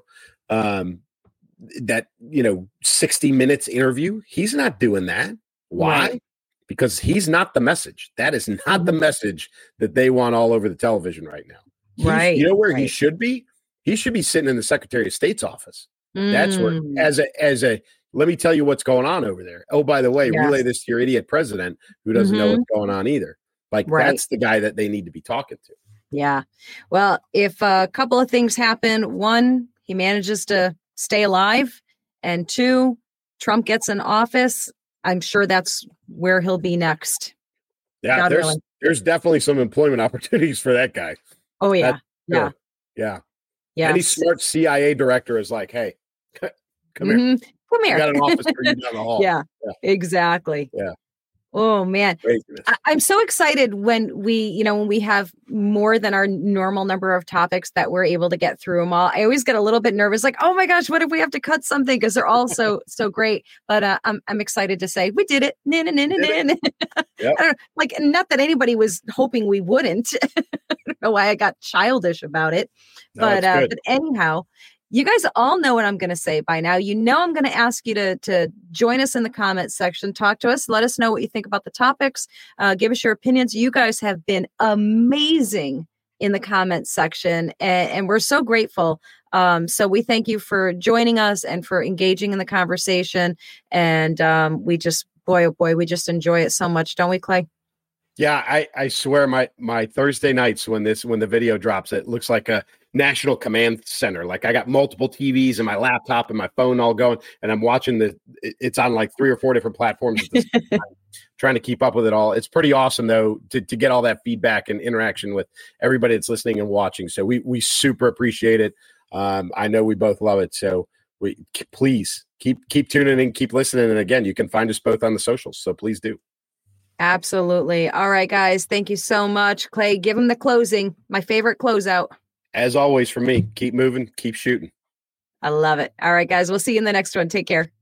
60 Minutes interview. He's not doing that. Why? Right. Because he's not the message. That is not the message that they want all over the television right now. Right. You know where he should be? He should be sitting in the Secretary of State's office. That's where, as a, let me tell you what's going on over there. Oh, by the way, relay this to your idiot president who doesn't know what's going on either. That's the guy that they need to be talking to. Yeah. Well, if a couple of things happen, one, he manages to stay alive, and two, Trump gets in office, I'm sure that's where he'll be next. Yeah, there's definitely some employment opportunities for that guy. Oh, yeah. Yeah. Any smart CIA director is like, hey, come here. Come here. I got an office for you down the hall. Yeah, exactly. Yeah. Oh, man. I'm so excited when we have more than our normal number of topics that we're able to get through them all. I always get a little bit nervous, like, oh my gosh, what if we have to cut something? Because they're all so great. But I'm excited to say we did it. I don't know, not that anybody was hoping we wouldn't. I don't know why I got childish about it. But anyhow, you guys all know what I'm going to say by now. I'm going to ask you to join us in the comments section. Talk to us. Let us know what you think about the topics. Give us your opinions. You guys have been amazing in the comments section, and we're so grateful. So we thank you for joining us and for engaging in the conversation. And we just, boy, oh boy, we just enjoy it so much. Don't we, Clay? Yeah, I swear my Thursday nights when the video drops, it looks like a national command center. Like I got multiple TVs and my laptop and my phone all going, and I'm watching it's on like 3 or 4 different platforms at this time, trying to keep up with it all. It's pretty awesome though to get all that feedback and interaction with everybody that's listening and watching. So we super appreciate it. I know we both love it. So please keep tuning in, keep listening. And again, you can find us both on the socials. So please do. Absolutely. All right, guys. Thank you so much. Clay, give them the closing. My favorite closeout. As always, for me, keep moving, keep shooting. I love it. All right, guys. We'll see you in the next one. Take care.